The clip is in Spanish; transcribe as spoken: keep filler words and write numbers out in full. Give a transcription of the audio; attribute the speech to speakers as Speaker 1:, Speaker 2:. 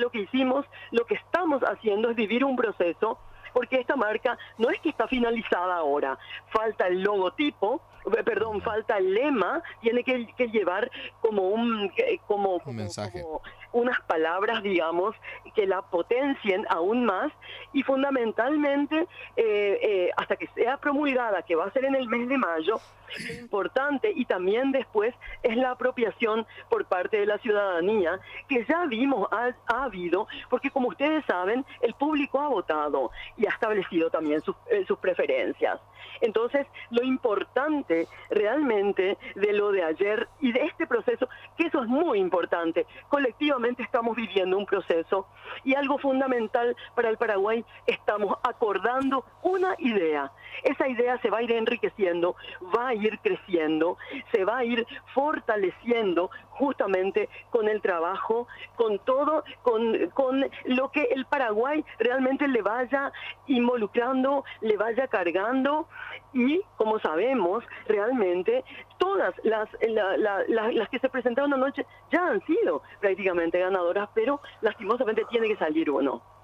Speaker 1: lo que hicimos, lo que estamos haciendo es vivir un proceso, porque esta marca no es que está finalizada ahora, falta el logotipo, eh, perdón, falta el lema, tiene que, que llevar como un que- como,
Speaker 2: Un
Speaker 1: como,
Speaker 2: mensaje.
Speaker 1: como unas palabras, digamos, que la potencien aún más, y fundamentalmente eh, eh, hasta que sea promulgada, que va a ser en el mes de mayo, lo importante y también después es la apropiación por parte de la ciudadanía, que ya vimos ha, ha habido, porque como ustedes saben, el público ha votado y ha establecido también sus, eh, sus preferencias. Entonces, lo importante realmente de lo de ayer y de este proceso, que eso es muy importante, colectivamente estamos viviendo un proceso y algo fundamental para el Paraguay, estamos acordando una idea. Esa idea se va a ir enriqueciendo, va a ir creciendo, se va a ir fortaleciendo justamente con el trabajo, con todo, con, con lo que el Paraguay realmente le vaya involucrando, le vaya cargando, y como sabemos, realmente todas las, la, la, la, las que se presentaron anoche ya han sido prácticamente ganadoras, pero lastimosamente tiene que salir uno.